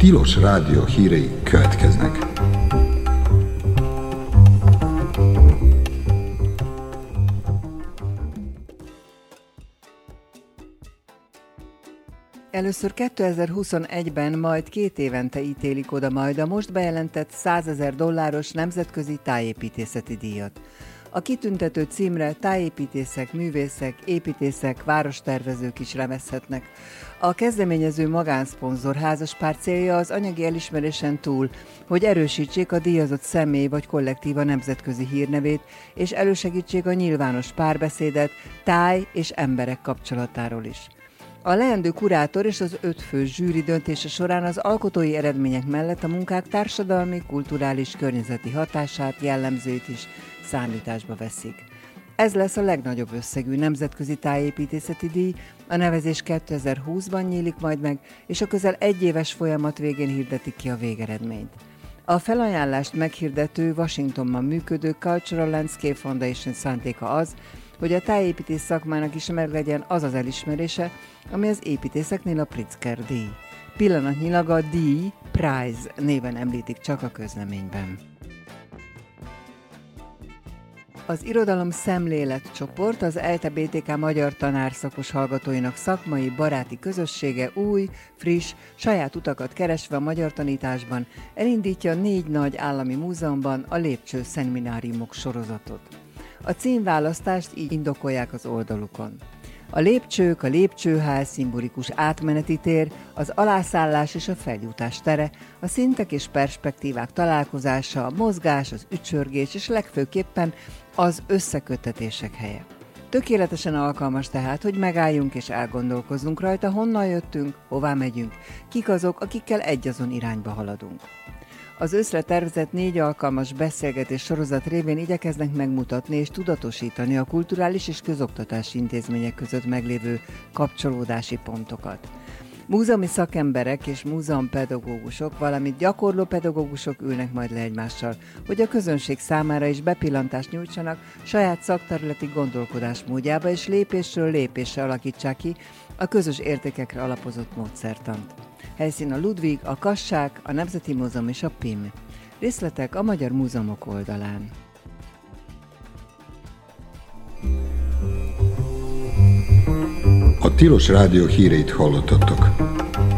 Tilos Rádió hírei következnek. Először 2021-ben, majd 2 évente ítélik oda majd a most bejelentett $100,000 nemzetközi tájépítészeti díjat. A kitüntető címre tájépítészek, művészek, építészek, várostervezők is remezhetnek. A kezdeményező magánszponzor házaspár célja az anyagi elismerésen túl, hogy erősítsék a díjazott személy vagy kollektíva nemzetközi hírnevét, és elősegítsék a nyilvános párbeszédet táj és emberek kapcsolatáról is. A leendő kurátor és az 5 fő zsűri döntése során az alkotói eredmények mellett a munkák társadalmi, kulturális, környezeti hatását, jellemzőit is számításba veszik. Ez lesz a legnagyobb összegű nemzetközi tájépítészeti díj, a nevezés 2020-ban nyílik majd meg, és a közel 1 éves folyamat végén hirdetik ki a végeredményt. A felajánlást meghirdető, Washingtonban működő Cultural Landscape Foundation szántéka az, hogy a tájépítés szakmának is meglegyen az az elismerése, ami az építészeknél a Pritzker díj. Pillanatnyilag a díj Prize néven említik csak a közleményben. Az Irodalom Szemlélet csoport az ELTE BTK magyar tanárszakos hallgatóinak szakmai, baráti közössége új, friss, saját utakat keresve a magyar tanításban elindítja 4 nagy állami múzeumban a Lépcső szemináriumok sorozatot. A címválasztást így indokolják az oldalukon. A lépcsők, a lépcsőház, szimbolikus átmeneti tér, az alászállás és a feljutás tere, a szintek és perspektívák találkozása, a mozgás, az ücsörgés és legfőképpen az összeköttetések helye. Tökéletesen alkalmas tehát, hogy megálljunk és elgondolkozzunk rajta, honnan jöttünk, hová megyünk, kik azok, akikkel egyazon irányba haladunk. Az őszre tervezett 4 alkalmas beszélgetés sorozat révén igyekeznek megmutatni és tudatosítani a kulturális és közoktatási intézmények között meglévő kapcsolódási pontokat. Múzeumi szakemberek és múzeumpedagógusok, valamint gyakorló pedagógusok ülnek majd le egymással, hogy a közönség számára is bepillantást nyújtsanak saját szakterületi gondolkodásmódjába, és lépésről lépésre alakítsák ki a közös értékekre alapozott módszertant. Helyszín a Ludwig, a Kassák, a Nemzeti Múzeum és a PIM. Részletek a Magyar Múzeumok oldalán. A Tilos Rádió híreit hallottatok.